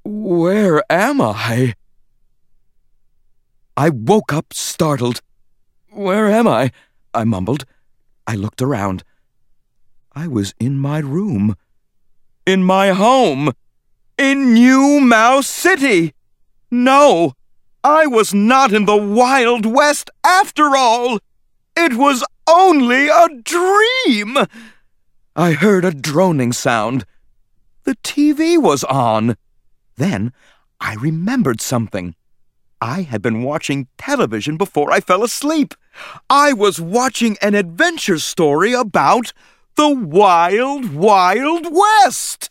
Where am I? I woke up startled. Where am I? I mumbled. I looked around. I was in my room. In my home. In New Mouse City. No, I was not in the Wild West after all. It was only a dream. I heard a droning sound. The TV was on. Then I remembered something. I had been watching television before I fell asleep. I was watching an adventure story about the Wild, Wild West.